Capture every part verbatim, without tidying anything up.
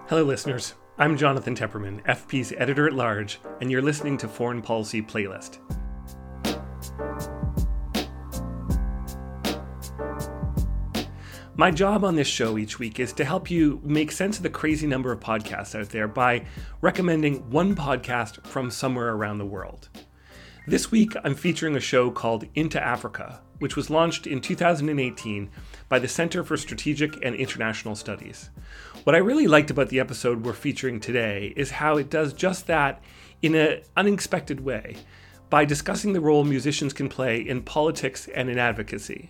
Hello, listeners. I'm Jonathan Tepperman, F P's editor-at-large, and you're listening to Foreign Policy Playlist. My job on this show each week is to help you make sense of the crazy number of podcasts out there by recommending one podcast from somewhere around the world. This week, I'm featuring a show called Into Africa, which was launched in two thousand eighteen by the Center for Strategic and International Studies. What I really liked about the episode we're featuring today is how it does just that in an unexpected way, by discussing the role musicians can play in politics and in advocacy.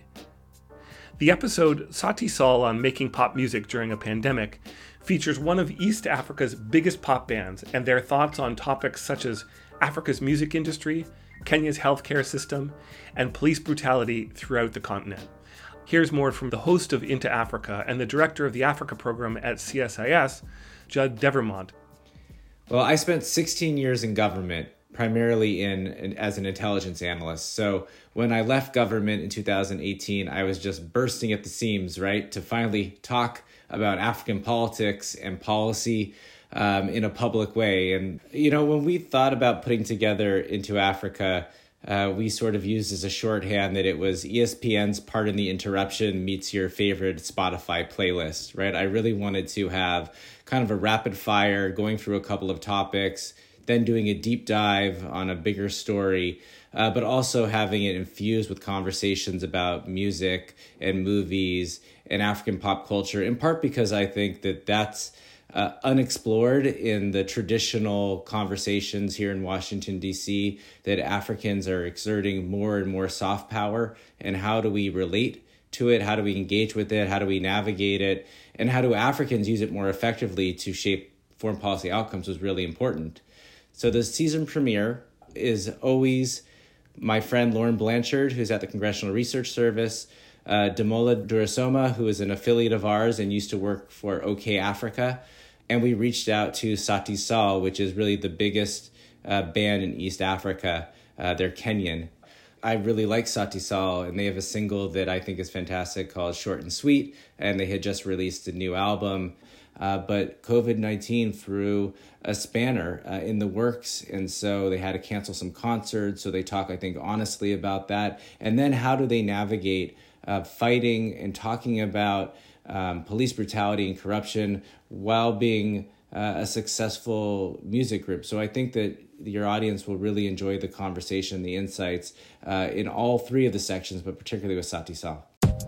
The episode, Sauti Sol on Making Pop Music During a Pandemic, features one of East Africa's biggest pop bands and their thoughts on topics such as Africa's music industry, Kenya's healthcare system, and police brutality throughout the continent. Here's more from the host of Into Africa and the director of the Africa program at C S I S, Judd Devermont. Well, I spent sixteen years in government, primarily in, in as an intelligence analyst. So when I left government in two thousand eighteen, I was just bursting at the seams, right, to finally talk about African politics and policy um, in a public way. And, you know, when we thought about putting together Into Africa, uh, we sort of used as a shorthand that it was E S P N's Pardon the Interruption meets your favorite Spotify playlist, right? I really wanted to have kind of a rapid fire going through a couple of topics, then doing a deep dive on a bigger story, uh, but also having it infused with conversations about music and movies and African pop culture, in part because I think that that's uh, unexplored in the traditional conversations here in Washington, D C, that Africans are exerting more and more soft power. And how do we relate to it? How do we engage with it? How do we navigate it? And how do Africans use it more effectively to shape foreign policy outcomes was really important. So the season premiere is always my friend Lauren Blanchard, who's at the Congressional Research Service, uh, Damola Durasoma, who is an affiliate of ours and used to work for OK Africa. And we reached out to Sauti Sol, which is really the biggest uh, band in East Africa. Uh, they're Kenyan. I really like Sauti Sol, and they have a single that I think is fantastic called Short and Sweet, and they had just released a new album. Uh, but covid nineteen threw a spanner uh, in the works, and so they had to cancel some concerts. So they talk, I think, honestly about that. And then how do they navigate uh, fighting and talking about um, police brutality and corruption while being uh, a successful music group? So I think that your audience will really enjoy the conversation, the insights uh, in all three of the sections, but particularly with Sauti Sol.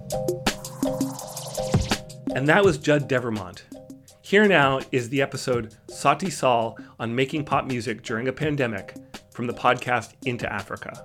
And that was Judd Devermont. Here now is the episode Sauti Sol on Making Pop Music During a Pandemic from the podcast Into Africa.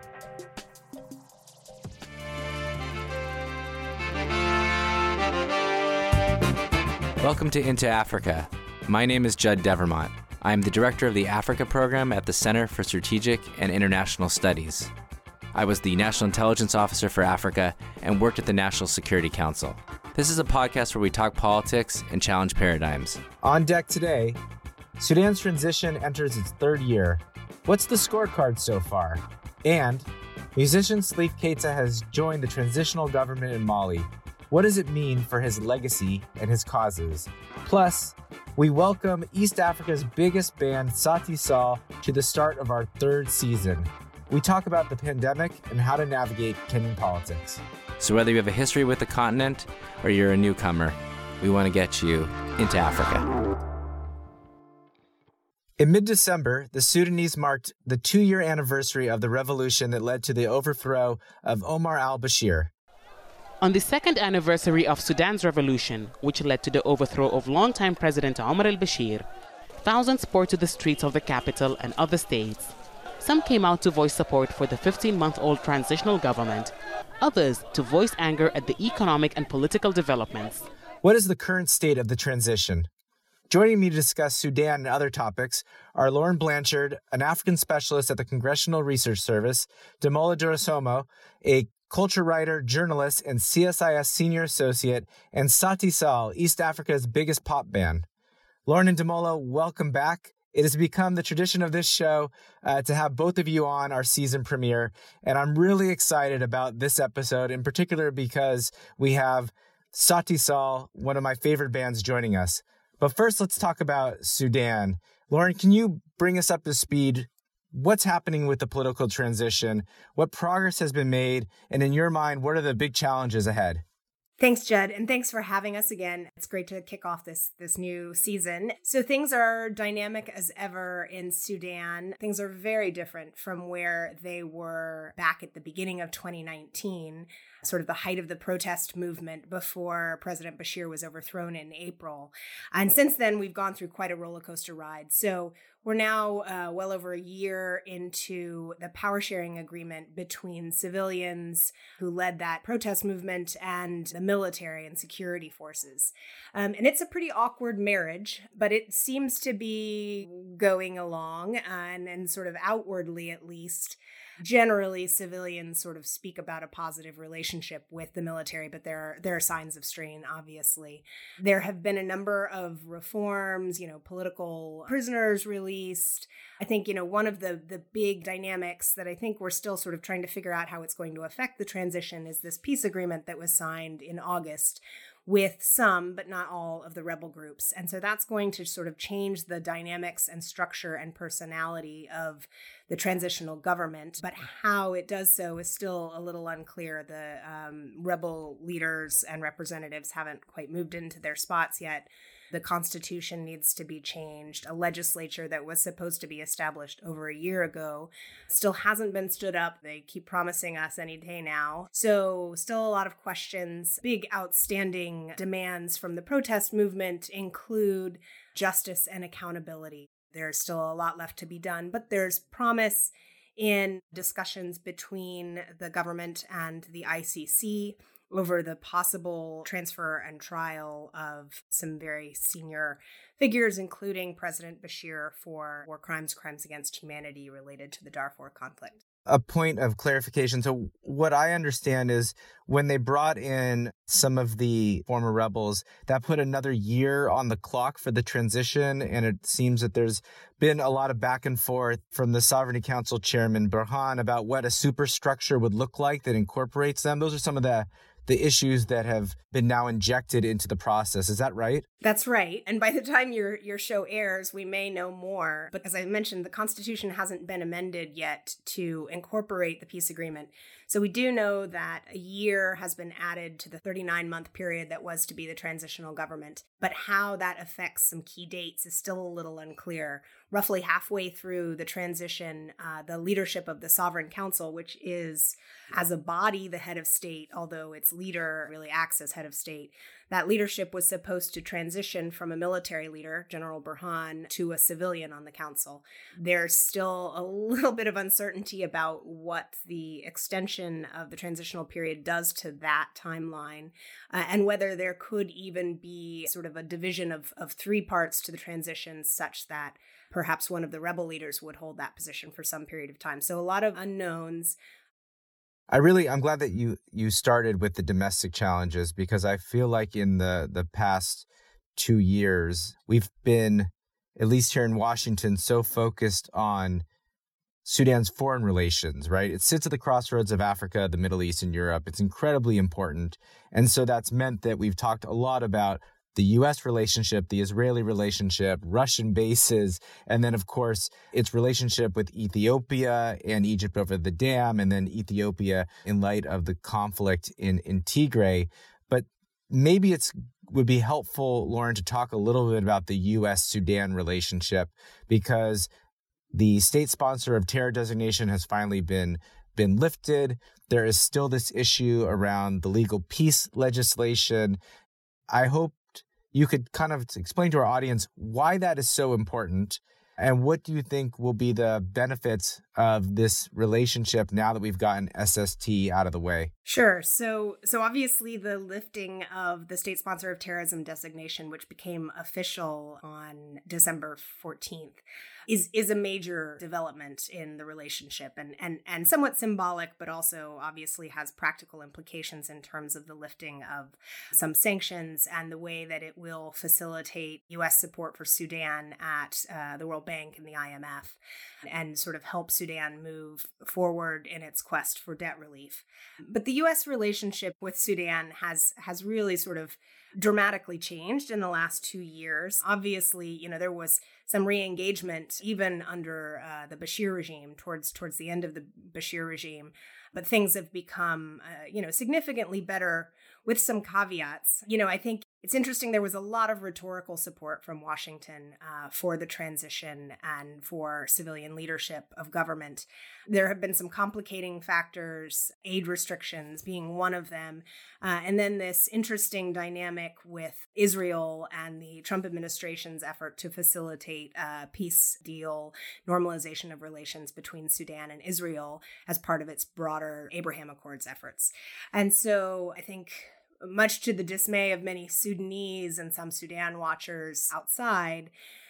Welcome to Into Africa. My name is Judd Devermont. I am the director of the Africa program at the Center for Strategic and International Studies. I was the National Intelligence Officer for Africa and worked at the National Security Council. This is a podcast where we talk politics and challenge paradigms. On deck today, Sudan's transition enters its third year. What's the scorecard so far? And musician Salif Keita has joined the transitional government in Mali. What does it mean for his legacy and his causes? Plus, we welcome East Africa's biggest band, Sauti Sol, to the start of our third season. We talk about the pandemic and how to navigate Kenyan politics. So whether you have a history with the continent or you're a newcomer, we want to get you into Africa. In mid-December, the Sudanese marked the two-year anniversary of the revolution that led to the overthrow of Omar al-Bashir. On the second anniversary of Sudan's revolution, which led to the overthrow of longtime President Omar al-Bashir, thousands poured to the streets of the capital and other states. Some came out to voice support for the fifteen-month-old transitional government, others to voice anger at the economic and political developments. What is the current state of the transition? Joining me to discuss Sudan and other topics are Lauren Blanchard, an African specialist at the Congressional Research Service, Damola Durasoma, a culture writer, journalist, and C S I S senior associate, and Sauti Sol, East Africa's biggest pop band. Lauren and Damola, welcome back. It has become the tradition of this show uh, to have both of you on our season premiere, and I'm really excited about this episode, in particular because we have Sauti Sol, one of my favorite bands, joining us. But first, let's talk about Sudan. Lauren, can you bring us up to speed? What's happening with the political transition? What progress has been made? And in your mind, what are the big challenges ahead? Thanks, Judd, and thanks for having us again. It's great to kick off this this new season. So things are dynamic as ever in Sudan. Things are very different from where they were back at the beginning of twenty nineteen, sort of the height of the protest movement before President Bashir was overthrown in April. And since then, we've gone through quite a roller coaster ride. So we're now uh, well over a year into the power sharing agreement between civilians who led that protest movement and the military and security forces. Um, and it's a pretty awkward marriage, but it seems to be going along, and, and sort of outwardly at least. Generally, civilians sort of speak about a positive relationship with the military, but there are, there are signs of strain, obviously. There have been a number of reforms, you know, political prisoners released. I think, you know, one of the, the big dynamics that I think we're still sort of trying to figure out how it's going to affect the transition is this peace agreement that was signed in August with some, but not all, of the rebel groups. And so that's going to sort of change the dynamics and structure and personality of the transitional government. But how it does so is still a little unclear. The um, rebel leaders and representatives haven't quite moved into their spots yet. The constitution needs to be changed. A legislature that was supposed to be established over a year ago still hasn't been stood up. They keep promising us any day now. So still a lot of questions. Big outstanding demands from the protest movement include justice and accountability. There's still a lot left to be done, but there's promise in discussions between the government and the I C C over the possible transfer and trial of some very senior figures, including President Bashir, for war crimes, crimes against humanity related to the Darfur conflict. A point of clarification. So what I understand is when they brought in some of the former rebels, that put another year on the clock for the transition. And it seems that there's been a lot of back and forth from the Sovereignty Council Chairman Burhan about what a superstructure would look like that incorporates them. Those are some of the the issues that have been now injected into the process. Is that right? That's right. And by the time your your show airs, we may know more. But as I mentioned, the Constitution hasn't been amended yet to incorporate the peace agreement. So we do know that a year has been added to the thirty-nine month period that was to be the transitional government. But how that affects some key dates is still a little unclear. Roughly halfway through the transition, uh, the leadership of the Sovereign Council, which is as a body the head of state, although its leader really acts as head of state, that leadership was supposed to transition from a military leader, General Burhan, to a civilian on the council. There's still a little bit of uncertainty about what the extension of the transitional period does to that timeline, uh, and whether there could even be sort of a division of, of three parts to the transition such that perhaps one of the rebel leaders would hold that position for some period of time. So a lot of unknowns. I really, I'm glad that you you started with the domestic challenges, because I feel like in the, the past two years, we've been, at least here in Washington, so focused on Sudan's foreign relations, right? It sits at the crossroads of Africa, the Middle East, and Europe. It's incredibly important. And so that's meant that we've talked a lot about the U S relationship, the Israeli relationship, Russian bases, and then, of course, its relationship with Ethiopia and Egypt over the dam, and then Ethiopia in light of the conflict in, in Tigray. But maybe it's would be helpful, Lauren, to talk a little bit about the U S Sudan relationship, because the state sponsor of terror designation has finally been been lifted. There is still this issue around the legal peace legislation. I hope you could kind of explain to our audience why that is so important, and what do you think will be the benefits of this relationship now that we've gotten S S T out of the way? Sure. So, so obviously the lifting of the state sponsor of terrorism designation, which became official on December fourteenth, is is a major development in the relationship, and and and somewhat symbolic, but also obviously has practical implications in terms of the lifting of some sanctions and the way that it will facilitate U S support for Sudan at uh, the World Bank and the I M F, and sort of help Sudan move forward in its quest for debt relief. But the U S relationship with Sudan has has really sort of dramatically changed in the last two years. Obviously, you know, there was some re-engagement even under uh, the Bashir regime, towards towards the end of the Bashir regime. But things have become, uh, you know, significantly better with some caveats. You know, I think it's interesting. There was a lot of rhetorical support from Washington uh, for the transition and for civilian leadership of government. There have been some complicating factors, aid restrictions being one of them. Uh, and then this interesting dynamic with Israel and the Trump administration's effort to facilitate a peace deal, normalization of relations between Sudan and Israel as part of its broader Abraham Accords efforts. And so I think, much to the dismay of many Sudanese and some Sudan watchers outside,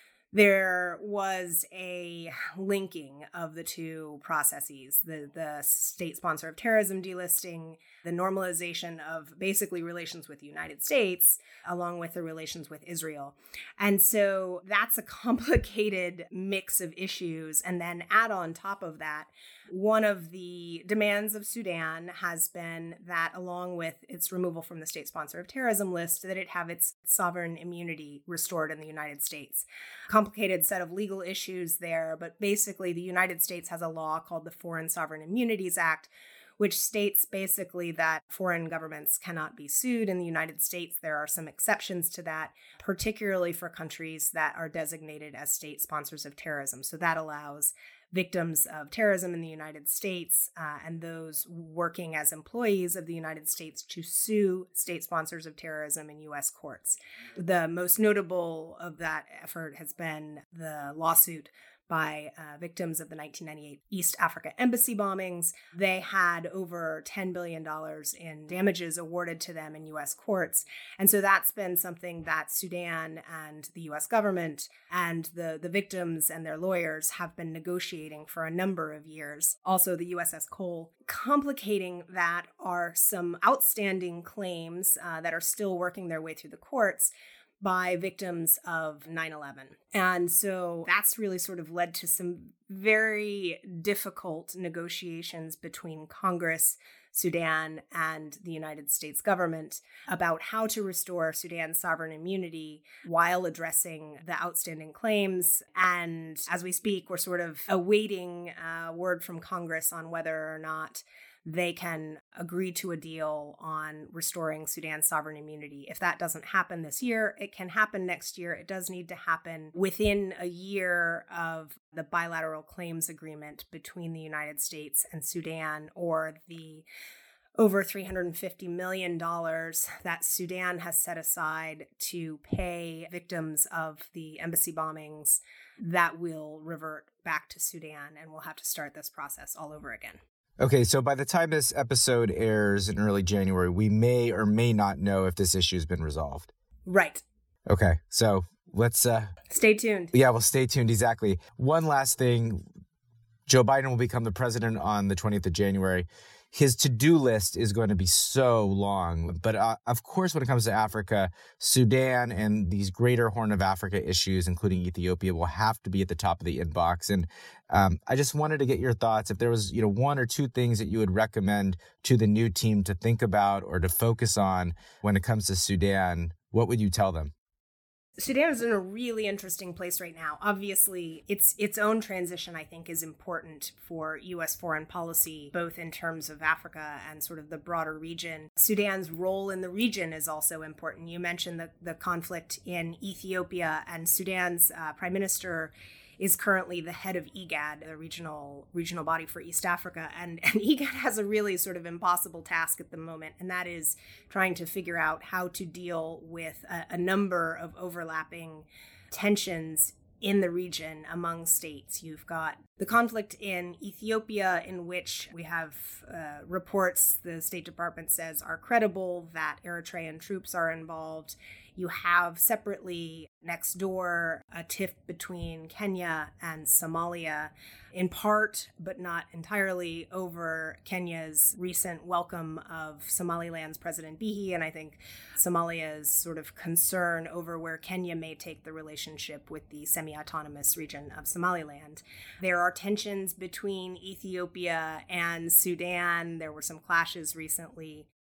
there was a linking of the two processes, the, the state sponsor of terrorism delisting, the normalization of basically relations with the United States, along with the relations with Israel. And so that's a complicated mix of issues. And then add on top of that, one of the demands of Sudan has been that, along with its removal from the state sponsor of terrorism list, that it have its sovereign immunity restored in the United States. Complicated set of legal issues there, but basically the United States has a law called the Foreign Sovereign Immunities Act, which states basically that foreign governments cannot be sued in the United States. There are some exceptions to that, particularly for countries that are designated as state sponsors of terrorism. So that allows victims of terrorism in the United States uh, and those working as employees of the United States to sue state sponsors of terrorism in U S courts. The most notable of that effort has been the lawsuit by uh, victims of the nineteen ninety-eight East Africa embassy bombings. They had over ten billion dollars in damages awarded to them in U S courts. And so that's been something that Sudan and the U S government and the, the victims and their lawyers have been negotiating for a number of years. Also, the U S S Cole. Complicating that are some outstanding claims uh, that are still working their way through the courts by victims of nine eleven. And so that's really sort of led to some very difficult negotiations between Congress, Sudan, and the United States government about how to restore Sudan's sovereign immunity while addressing the outstanding claims. And as we speak, we're sort of awaiting uh, word from Congress on whether or not they can agree to a deal on restoring Sudan's sovereign immunity. If that doesn't happen this year, it can happen next year. It does need to happen within a year of the bilateral claims agreement between the United States and Sudan, or the over three hundred fifty million dollars that Sudan has set aside to pay victims of the embassy bombings that will revert back to Sudan, and we'll have to start this process all over again. Okay, so by the time this episode airs in early January, we may or may not know if this issue has been resolved. Right. Okay, so let's... Uh, stay tuned. Yeah, well, stay tuned, exactly. One last thing. Joe Biden will become the president on the twentieth of January. His to-do list is going to be so long. But uh, of course, when it comes to Africa, Sudan and these greater Horn of Africa issues, including Ethiopia, will have to be at the top of the inbox. And um, I just wanted to get your thoughts. If there was, you know, one or two things that you would recommend to the new team to think about or to focus on when it comes to Sudan, what would you tell them? Sudan is in a really interesting place right now. Obviously, its its own transition, I think, is important for U S foreign policy, both in terms of Africa and sort of the broader region. Sudan's role in the region is also important. You mentioned the, the conflict in Ethiopia, and Sudan's uh, prime minister is currently the head of IGAD, the regional regional body for East Africa. And, and IGAD has a really sort of impossible task at the moment, and that is trying to figure out how to deal with a, a number of overlapping tensions in the region among states. You've got the conflict in Ethiopia, in which we have uh, reports the State Department says are credible that Eritrean troops are involved. You have separately next door a tiff between Kenya and Somalia, in part, but not entirely, over Kenya's recent welcome of Somaliland's President Bihi, and I think Somalia's sort of concern over where Kenya may take the relationship with the semi-autonomous region of Somaliland. There are tensions between Ethiopia and Sudan. There were some clashes recently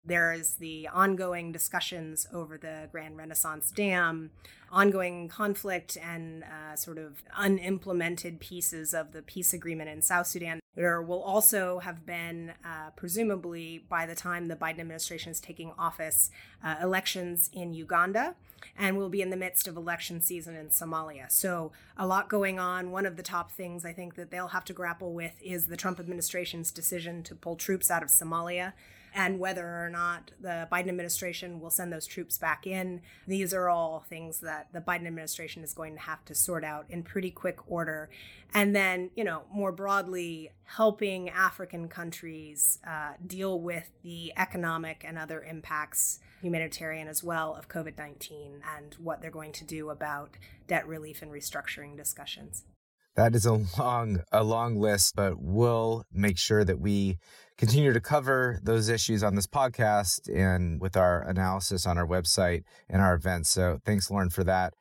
There is the ongoing discussions over the Grand Renaissance Dam, ongoing conflict and uh, sort of unimplemented pieces of the peace agreement in South Sudan. There will also have been, uh, presumably by the time the Biden administration is taking office, uh, elections in Uganda, and we'll be in the midst of election season in Somalia. So a lot going on. One of the top things I think that they'll have to grapple with is the Trump administration's decision to pull troops out of Somalia, and whether or not the Biden administration will send those troops back in. These are all things that the Biden administration is going to have to sort out in pretty quick order. And then, you know, more broadly, helping African countries uh, deal with the economic and other impacts, humanitarian as well, of COVID nineteen, and what they're going to do about debt relief and restructuring discussions. That is a long, a long list, but we'll make sure that we continue to cover those issues on this podcast and with our analysis on our website and our events. So thanks, Lauren, for that.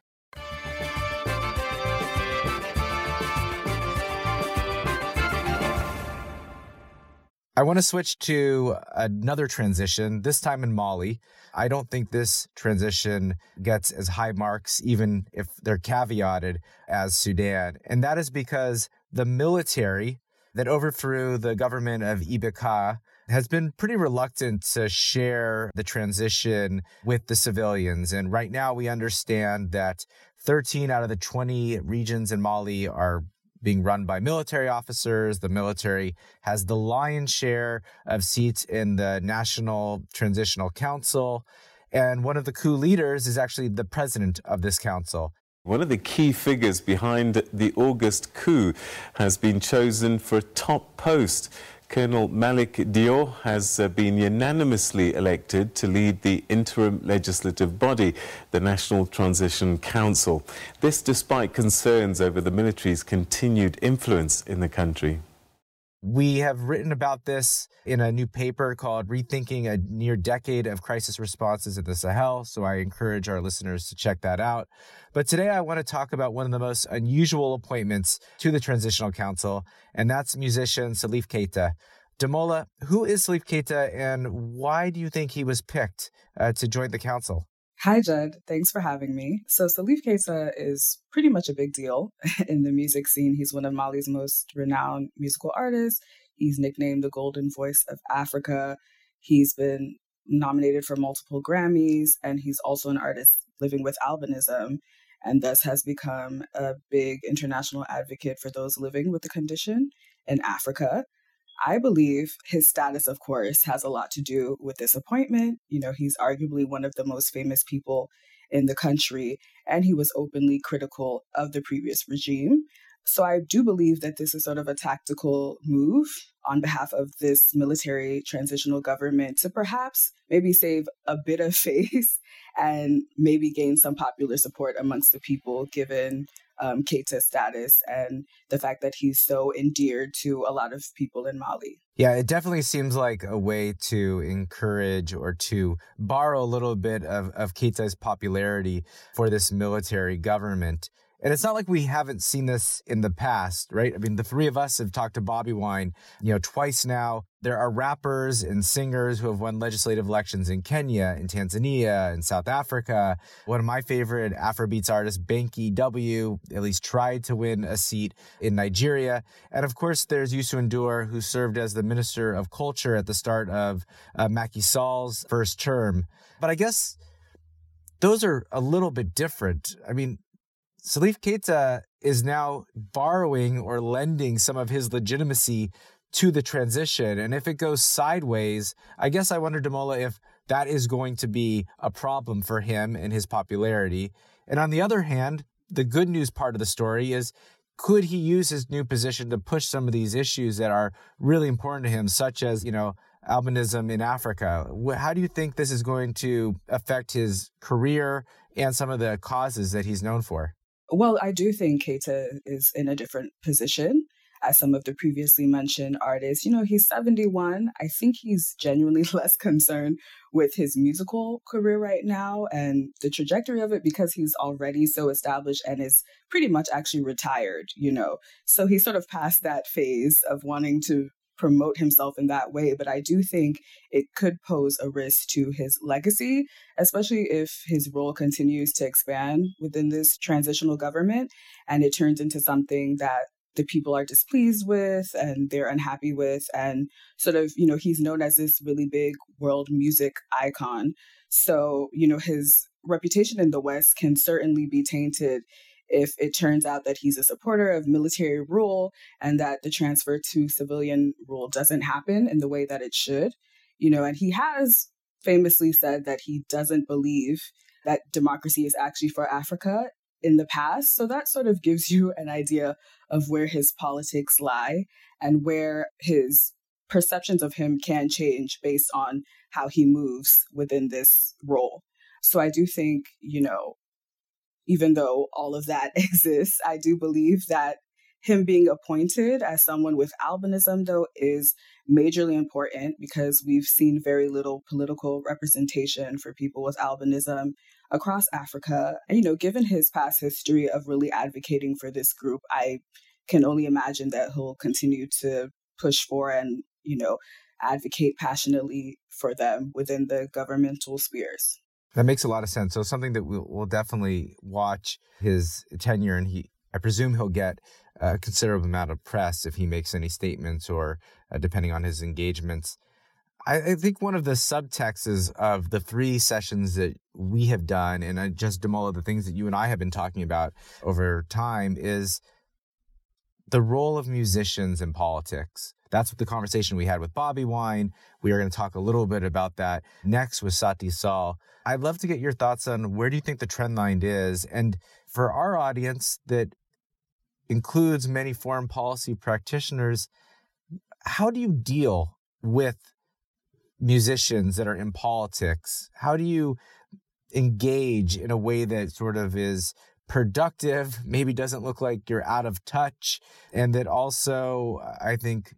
I want to switch to another transition, this time in Mali. I don't think this transition gets as high marks, even if they're caveated, as Sudan. And that is because the military that overthrew the government of Ibeka has been pretty reluctant to share the transition with the civilians. And right now we understand that thirteen out of the twenty regions in Mali are being run by military officers. The military has the lion's share of seats in the National Transitional Council. And one of the coup leaders is actually the president of this council. One of the key figures behind the August coup has been chosen for a top post. Colonel Malik Diop has uh, been unanimously elected to lead the interim legislative body, the National Transition Council. This despite concerns over the military's continued influence in the country. We have written about this in a new paper called Rethinking a Near Decade of Crisis Responses in the Sahel, so I encourage our listeners to check that out. But today I want to talk about one of the most unusual appointments to the Transitional Council, and that's musician Salif Keita. Damola, who is Salif Keita, and why do you think he was picked uh, to join the council? Hi, Judd. Thanks for having me. So Salif Keita is pretty much a big deal in the music scene. He's one of Mali's most renowned musical artists. He's nicknamed the Golden Voice of Africa. He's been nominated for multiple Grammys, and he's also an artist living with albinism, and thus has become a big international advocate for those living with the condition in Africa. I believe his status, of course, has a lot to do with this appointment. You know, he's arguably one of the most famous people in the country, and he was openly critical of the previous regime. So I do believe that this is sort of a tactical move on behalf of this military transitional government to perhaps maybe save a bit of face and maybe gain some popular support amongst the people, given um, Keita's status and the fact that he's so endeared to a lot of people in Mali. Yeah, it definitely seems like a way to encourage or to borrow a little bit of, of Keita's popularity for this military government. And it's not like we haven't seen this in the past, right? I mean, the three of us have talked to Bobby Wine, you know, twice now. There are rappers and singers who have won legislative elections in Kenya, in Tanzania, in South Africa. One of my favorite Afrobeats artists, Banky W, at least tried to win a seat in Nigeria. And of course, there's Youssou N'Dour, who served as the Minister of Culture at the start of uh, Macky Sall's first term. But I guess those are a little bit different. I mean, Salif Keita is now borrowing or lending some of his legitimacy to the transition. And if it goes sideways, I guess I wonder, Damola, if that is going to be a problem for him and his popularity. And on the other hand, the good news part of the story is, could he use his new position to push some of these issues that are really important to him, such as, you know, albinism in Africa? How do you think this is going to affect his career and some of the causes that he's known for? Well, I do think Keita is in a different position as some of the previously mentioned artists. You know, he's seventy-one. I think he's genuinely less concerned with his musical career right now and the trajectory of it, because he's already so established and is pretty much actually retired, you know. So he's sort of past that phase of wanting to promote himself in that way. But I do think it could pose a risk to his legacy, especially if his role continues to expand within this transitional government and it turns into something that the people are displeased with and they're unhappy with. And sort of, you know, he's known as this really big world music icon. So, you know, his reputation in the West can certainly be tainted if it turns out that he's a supporter of military rule and that the transfer to civilian rule doesn't happen in the way that it should. You know, and he has famously said that he doesn't believe that democracy is actually for Africa in the past. So that sort of gives you an idea of where his politics lie and where his perceptions of him can change based on how he moves within this role. So I do think, you know, even though all of that exists, I do believe that him being appointed as someone with albinism, though, is majorly important because we've seen very little political representation for people with albinism across Africa. And, you know, given his past history of really advocating for this group, I can only imagine that he'll continue to push for and, you know, advocate passionately for them within the governmental spheres. That makes a lot of sense. So something that we'll, we'll definitely watch his tenure, and he, I presume he'll get a considerable amount of press if he makes any statements or uh, depending on his engagements. I, I think one of the subtexts of the three sessions that we have done, and I just Damola, the things that you and I have been talking about over time, is the role of musicians in politics. That's what the conversation we had with Bobby Wine. We are going to talk a little bit about that next with Sati Saul. I'd love to get your thoughts on where do you think the trend line is? And for our audience that includes many foreign policy practitioners, how do you deal with musicians that are in politics? How do you engage in a way that sort of is productive, maybe doesn't look like you're out of touch, and that also, I think,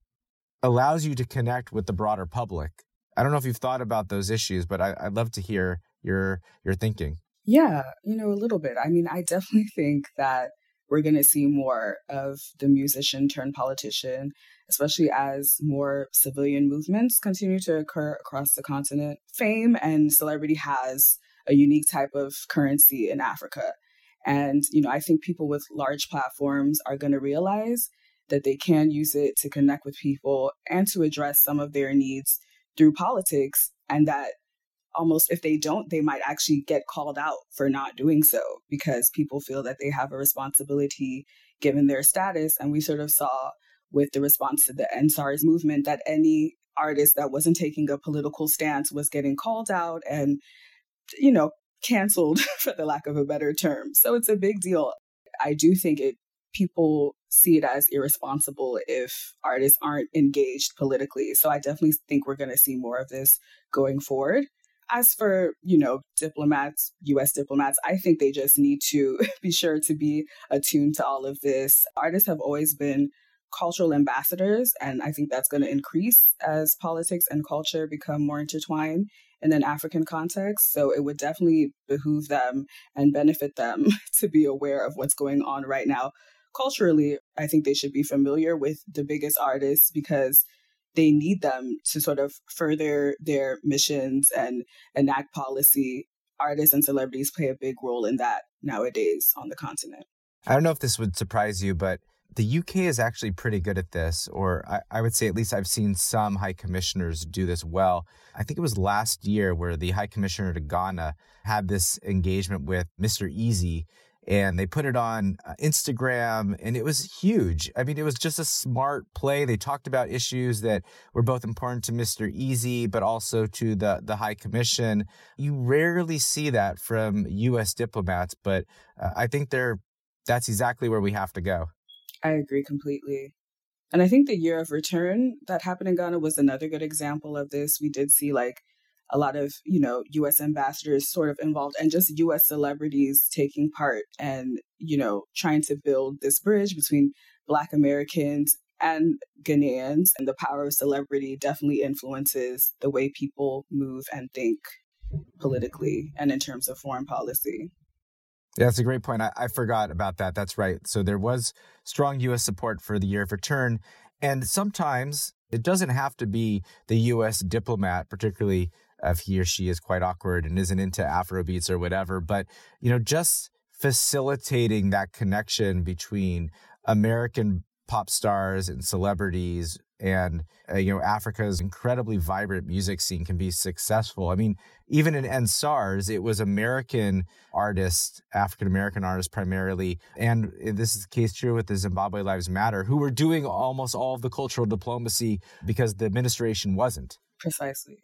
allows you to connect with the broader public? I don't know if you've thought about those issues, but I, I'd love to hear your your thinking. Yeah, you know, a little bit. I mean, I definitely think that we're going to see more of the musician turned politician, especially as more civilian movements continue to occur across the continent. Fame and celebrity has a unique type of currency in Africa. And, you know, I think people with large platforms are going to realize that they can use it to connect with people and to address some of their needs through politics, and that almost if they don't, they might actually get called out for not doing so because people feel that they have a responsibility given their status. And we sort of saw with the response to the N S A R S movement that any artist that wasn't taking a political stance was getting called out and, you know, canceled for the lack of a better term. So it's a big deal. I do think it people see it as irresponsible if artists aren't engaged politically. So I definitely think we're going to see more of this going forward. As for, you know, diplomats, U S diplomats, I think they just need to be sure to be attuned to all of this. Artists have always been cultural ambassadors, and I think that's going to increase as politics and culture become more intertwined in an African context. So it would definitely behoove them and benefit them to be aware of what's going on right now. Culturally, I think they should be familiar with the biggest artists because they need them to sort of further their missions and enact policy. Artists and celebrities play a big role in that nowadays on the continent. I don't know if this would surprise you, but the U K is actually pretty good at this, or I, I would say at least I've seen some high commissioners do this well. I think it was last year where the high commissioner to Ghana had this engagement with Mister Easy, and they put it on Instagram, and it was huge. I mean, it was just a smart play. They talked about issues that were both important to Mister Easy, but also to the, the High Commission. You rarely see that from U S diplomats, but uh, I think they're that's exactly where we have to go. I agree completely. And I think the year of return that happened in Ghana was another good example of this. We did see like a lot of, you know, U S ambassadors sort of involved and just U S celebrities taking part and, you know, trying to build this bridge between Black Americans and Ghanaians. And the power of celebrity definitely influences the way people move and think politically and in terms of foreign policy. Yeah, that's a great point. I, I forgot about that. That's right. So there was strong U S support for the year of return. And sometimes it doesn't have to be the U S diplomat, particularly if he or she is quite awkward and isn't into Afrobeats or whatever. But, you know, just facilitating that connection between American pop stars and celebrities and, uh, you know, Africa's incredibly vibrant music scene can be successful. I mean, even in N SARS, it was American artists, African-American artists primarily, and this is the case true with the Zimbabwe Lives Matter, who were doing almost all of the cultural diplomacy because the administration wasn't. Precisely.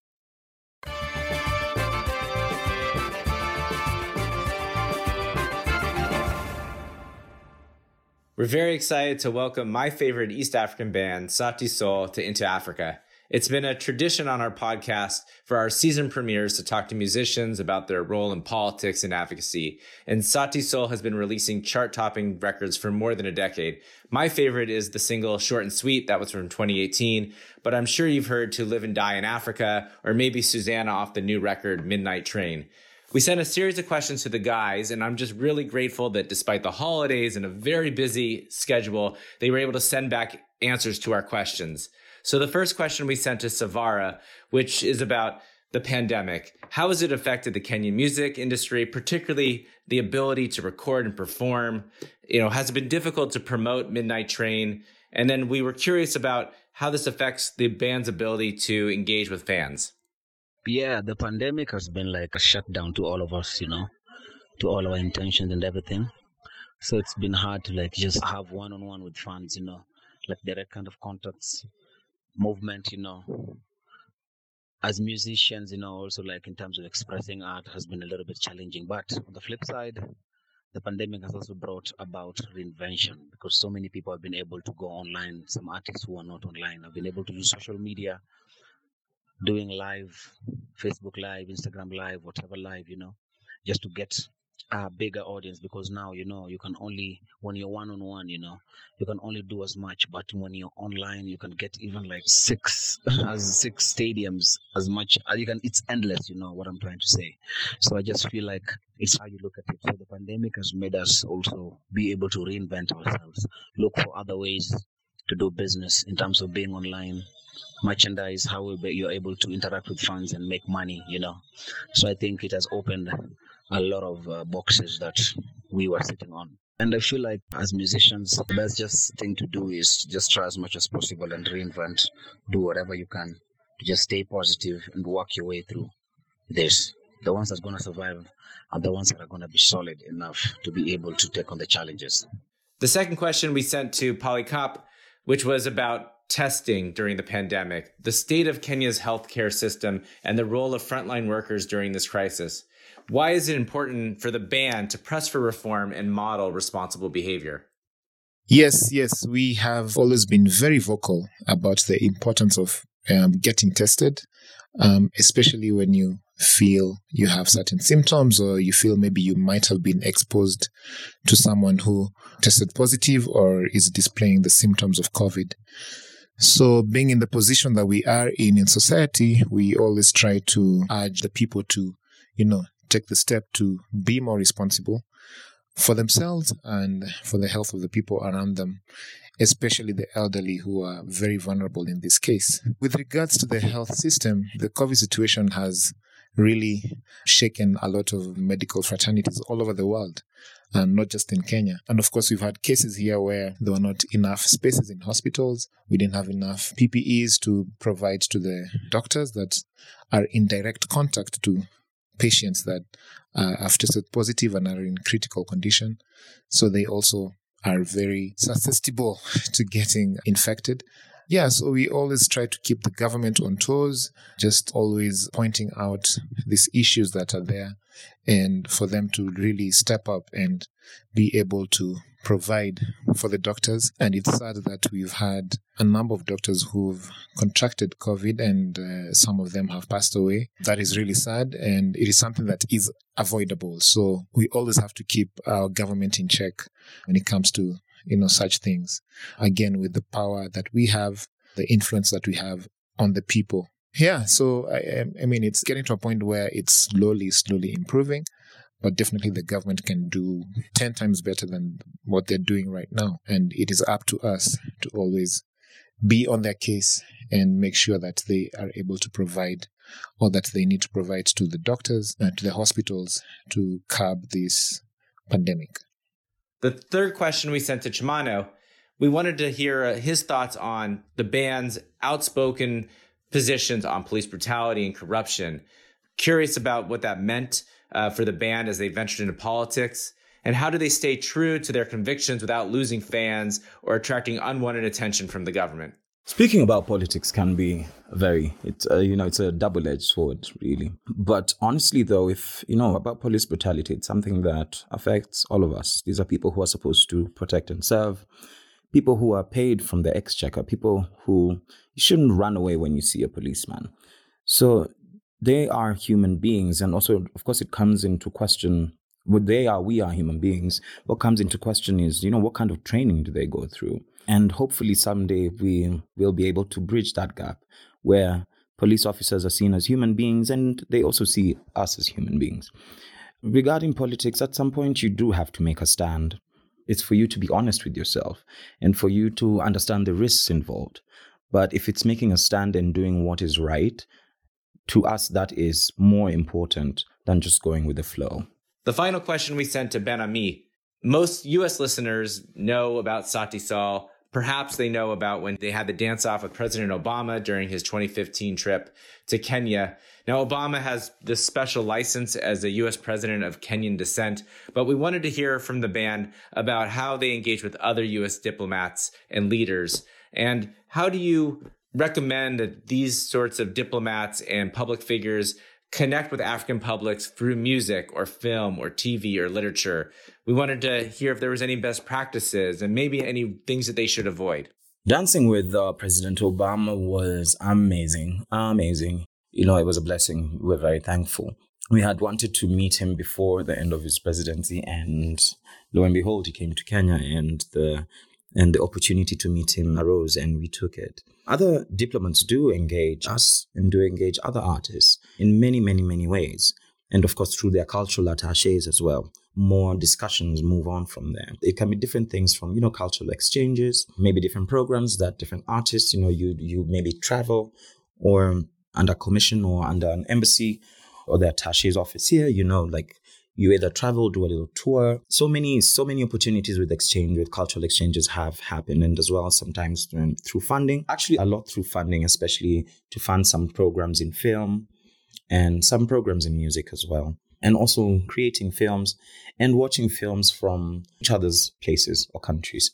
We're very excited to welcome my favorite East African band, Sauti Sol, to Into Africa. It's been a tradition on our podcast for our season premieres to talk to musicians about their role in politics and advocacy. And Sauti Sol has been releasing chart-topping records for more than a decade. My favorite is the single Short and Sweet, that was from twenty eighteen. But I'm sure you've heard To Live and Die in Africa, or maybe Susanna off the new record Midnight Train. We sent a series of questions to the guys, and I'm just really grateful that despite the holidays and a very busy schedule, they were able to send back answers to our questions. So the first question we sent to Savara, which is about the pandemic. How has it affected the Kenyan music industry, particularly the ability to record and perform? You know, has it been difficult to promote Midnight Train? And then we were curious about how this affects the band's ability to engage with fans. Yeah, the pandemic has been like a shutdown to all of us, you know, to all our intentions and everything. So it's been hard to like just have one-on-one with fans, you know, like direct kind of contacts, movement, you know. As musicians, you know, also like in terms of expressing art has been a little bit challenging. But on the flip side, the pandemic has also brought about reinvention because so many people have been able to go online. Some artists who are not online have been able to use social media, doing live, Facebook Live, Instagram Live, whatever live, you know, just to get a bigger audience because now, you know, you can only, when you're one-on-one, you know, you can only do as much, but when you're online, you can get even like six, as six stadiums, as much, as you can, it's endless, you know what I'm trying to say. So I just feel like it's how you look at it. So the pandemic has made us also be able to reinvent ourselves, look for other ways to do business in terms of being online, merchandise, how you're able to interact with fans and make money, you know. So I think it has opened a lot of uh, boxes that we were sitting on. And I feel like as musicians, the best just thing to do is just try as much as possible and reinvent, do whatever you can to just stay positive and work your way through this. The ones that's going to survive are the ones that are going to be solid enough to be able to take on the challenges. The second question we sent to Polycop, which was about testing during the pandemic, the state of Kenya's healthcare system, and the role of frontline workers during this crisis. Why is it important for the band to press for reform and model responsible behavior? Yes, yes, we have always been very vocal about the importance of um, getting tested, um, especially when you feel you have certain symptoms or you feel maybe you might have been exposed to someone who tested positive or is displaying the symptoms of COVID. So being in the position that we are in in society, we always try to urge the people to, you know, take the step to be more responsible for themselves and for the health of the people around them, especially the elderly who are very vulnerable in this case. With regards to the health system, the COVID situation has really shaken a lot of medical fraternities all over the world, and not just in Kenya. And of course, we've had cases here where there were not enough spaces in hospitals. We didn't have enough P P Es to provide to the doctors that are in direct contact to patients that uh, have tested positive and are in critical condition. So they also are very susceptible to getting infected. Yeah, so we always try to keep the government on toes, just always pointing out these issues that are there and for them to really step up and be able to provide for the doctors. And it's sad that we've had a number of doctors who've contracted COVID and uh, some of them have passed away. That is really sad, and it is something that is avoidable. So we always have to keep our government in check when it comes to, you know, such things. Again, with the power that we have, the influence that we have on the people. Yeah, so I, I mean, it's getting to a point where it's slowly, slowly improving, but definitely the government can do ten times better than what they're doing right now. And it is up to us to always be on their case and make sure that they are able to provide all that they need to provide to the doctors and to the hospitals to curb this pandemic. The third question we sent to Chimano, we wanted to hear his thoughts on the band's outspoken positions on police brutality and corruption. Curious about what that meant uh, for the band as they ventured into politics, and how do they stay true to their convictions without losing fans or attracting unwanted attention from the government? Speaking about politics can be very, it's uh, you know, it's a double-edged sword, really. But honestly, though, if, you know, about police brutality, it's something that affects all of us. These are people who are supposed to protect and serve, people who are paid from the exchequer, people who, you shouldn't run away when you see a policeman. So they are human beings. And also, of course, it comes into question, what they are, we are human beings. What comes into question is, you know, what kind of training do they go through? And hopefully someday we will be able to bridge that gap where police officers are seen as human beings and they also see us as human beings. Regarding politics, at some point you do have to make a stand. It's for you to be honest with yourself and for you to understand the risks involved. But if it's making a stand and doing what is right, to us that is more important than just going with the flow. The final question we sent to Ben Ami. Most U S listeners know about Sauti Sol. Perhaps they know about when they had the dance-off with President Obama during his twenty fifteen trip to Kenya. Now, Obama has this special license as a U S president of Kenyan descent, but we wanted to hear from the band about how they engage with other U S diplomats and leaders. And how do you recommend that these sorts of diplomats and public figures connect with African publics through music or film or T V or literature? We wanted to hear if there was any best practices and maybe any things that they should avoid. Dancing with uh, President Obama was amazing, amazing. You know, it was a blessing. We're very thankful. We had wanted to meet him before the end of his presidency, and lo and behold, he came to Kenya, and the and the opportunity to meet him arose, and we took it. Other diplomats do engage us and do engage other artists in many, many, many ways. And of course, through their cultural attaches as well. More discussions move on from there. It can be different things from, you know, cultural exchanges, maybe different programs that different artists, you know, you you maybe travel or under commission or under an embassy or the attache's office here, you know, like you either travel, do a little tour. So many, so many opportunities with exchange, with cultural exchanges have happened. And as well, sometimes through funding, actually a lot through funding, especially to fund some programs in film and some programs in music as well. And also creating films and watching films from each other's places or countries.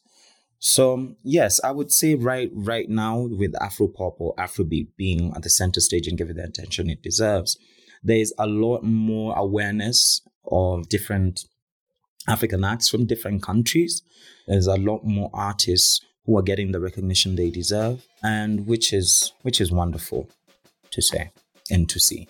So yes, I would say right right now with Afropop or Afrobeat being at the center stage and giving the attention it deserves, there is a lot more awareness of different African acts from different countries. There's a lot more artists who are getting the recognition they deserve, and which is which is wonderful to say and to see.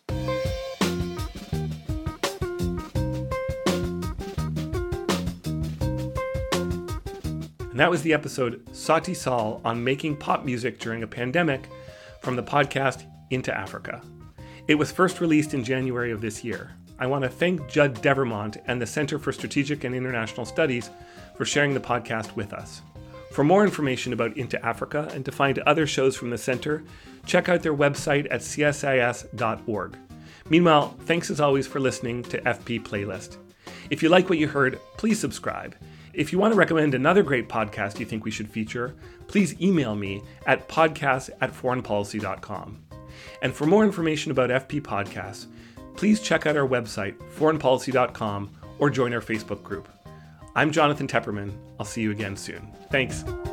And that was the episode Sauti Sol on making pop music during a pandemic from the podcast Into Africa. It was first released in January of this year. I want to thank Judd Devermont and the Center for Strategic and International Studies for sharing the podcast with us. For more information about Into Africa and to find other shows from the Center, check out their website at c s i s dot org. Meanwhile, thanks as always for listening to F P Playlist. If you like what you heard, please subscribe. If you want to recommend another great podcast you think we should feature, please email me at podcast at foreign policy dot com. And for more information about F P Podcasts, please check out our website, foreign policy dot com, or join our Facebook group. I'm Jonathan Tepperman. I'll see you again soon. Thanks.